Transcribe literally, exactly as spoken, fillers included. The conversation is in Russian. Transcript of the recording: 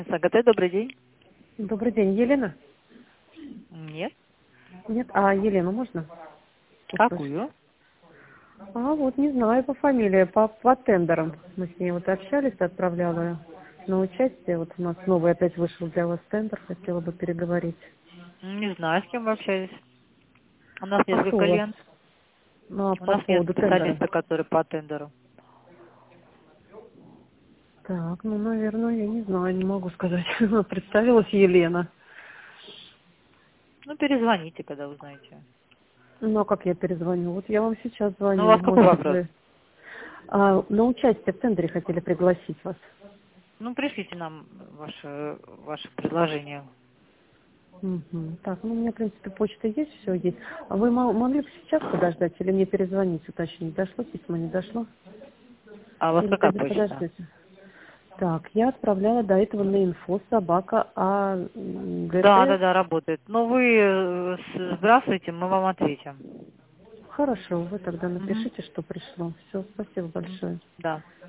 САГТ, добрый день. Добрый день, Елена? Нет. Нет, а Елену можно услышать? Какую? А вот не знаю по фамилии, по, по тендерам. Мы с ней вот общались, отправляла на участие. Вот у нас новый опять вышел для вас тендер, хотела бы переговорить. Не знаю, с кем вы общались. У нас А кто несколько у вас? лент. Ну, а У по нас нет поводу тендера? специалиста, который по тендеру. Так, ну, наверное, я не знаю, не могу сказать. Представилась Елена. Ну, перезвоните, когда узнаете. Ну, а как я перезвоню? Вот я вам сейчас Ну, у звоню. вас какой Может быть, вопрос? вы а, на участие в тендере хотели пригласить вас. Ну, пришлите нам ваше, ваше предложение. Мгм. Так, ну у меня, в принципе, почта есть, все есть. А вы мо- могли бы сейчас подождать или мне перезвонить, уточнить, дошло письмо, не дошло? А у вас Или какая подо- почта? подождете? Так, я отправляла до этого на инфо собака а Да, да, ГТ. да, работает. Но вы э, с- сбрасывайте, мы вам ответим. Хорошо, вы тогда Угу. напишите, что пришло. Все, спасибо большое. Да.